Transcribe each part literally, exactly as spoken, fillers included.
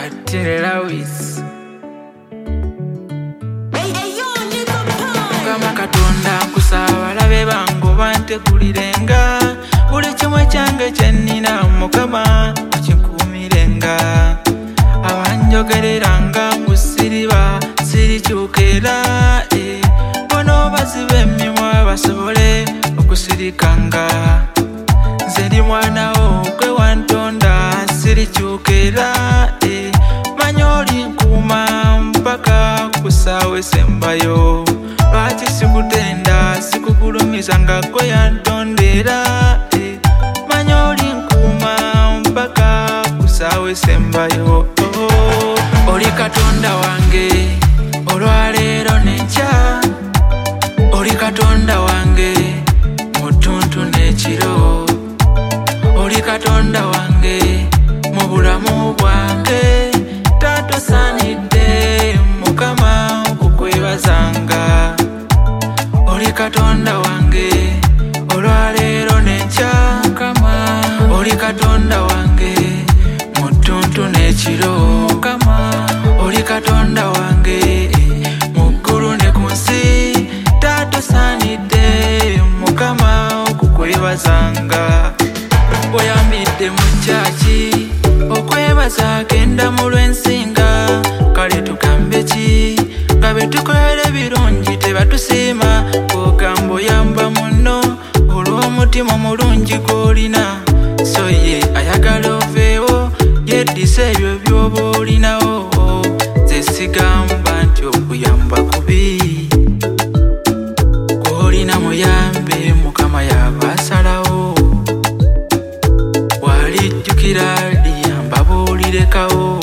Atilelawis Mukama Katonda nkusaba balabe bange bantegulirenga buli kimwe kyange kyennina Mukama okinkuumirenga abanjogereranga ngusiriba sirikyukira eh. Bono bazibe emimwa basobole okusirikanga nze ndi mwana wo gwe wantonda sirikyukira eh. Manya oli nkuuma mpaka kusaawe sembayo lwaki sikutenda sikugulumiza nga gwe yantondera eh. Manya oli nkuuma mpaka kusaawe sembayo oh. Oli Katonda wange olwaleero n'enkya oli Katonda wange mutuntu n'ekiro oli Katonda wange mu bulamu bwange tatosaanidde Mukama okukwebazanga oli Katonda wange olwaleero n'enkya Mukama oli Katonda wange mutuntu n'ekiro Mukama oli Katonda wange mu ggulu ne ku nsi tatosaanidde Mukama okukwebazanga oyambidde mu kyaki okwebaza genda mu lw'ensinga kale tugambe ki nga be tukolera ebirungi tebatusiima ogamba oyamba munno olw'omutima omulungi gw'olina so ye ayagala oveewo yeddisa ebyo by'oba olinawo nze sigamba nti okuyamba kubi gw'olina muyambe Mukama yaba asalawo walijjukira liyamba boolirekawo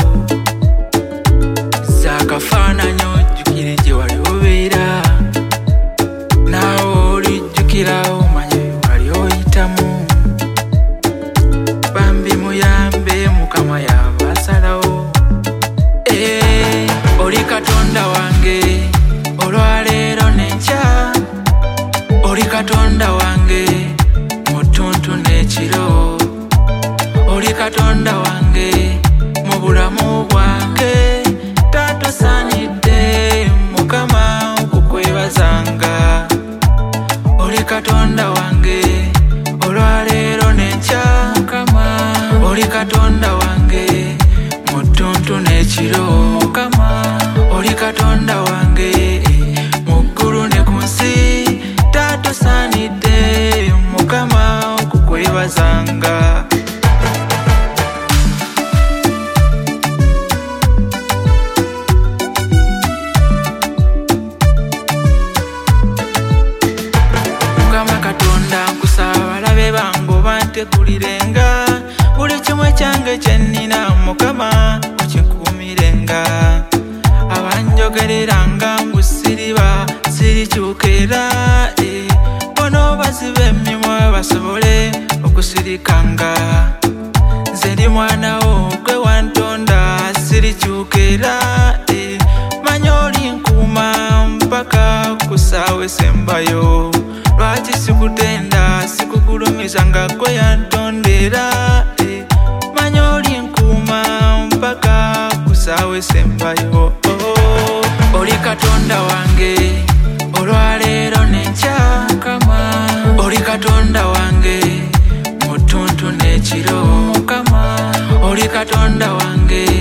zaakafaananyi ojjukire gye wali obeera naawe olijjukira omanye wali oyitamu bambi muyambe Mukama yaba asalawo eh, oli Katonda wange olwaleero n'enkya oli Katonda wange mutuntu n'ekiro oli Katonda wange mu bulamu bwange tatosaanidde Mukama okukwebazanga oli Katonda wange olwaleero n'enkya Mukama oli Katonda wange mutuntu n'ekiro Mukama oli Katonda wange mu ggulu ne ku nsi tatosaanidde Mukama okukwebazanga bantegulirenga buli kimwe kyange kyennina Mukama okinkuumirenga abanjogereranga ngusiriba sirikyukira eh. Bono bazibe emimwa basobole okusirikanga nze ndi mwana wo gwe wantonda sirikyukira eh. Manya oli nkuuma mpaka kusaawe sembayo lwaki sikutenda sikugulumiza nga gwe yantondera eh. Manya oli nkuuma mpaka kusaawe sembayo oh. Oli Katonda wange olwaleero n'enkya Mukama oli Katonda wange mutuntu n'ekiro Mukama oli Katonda wange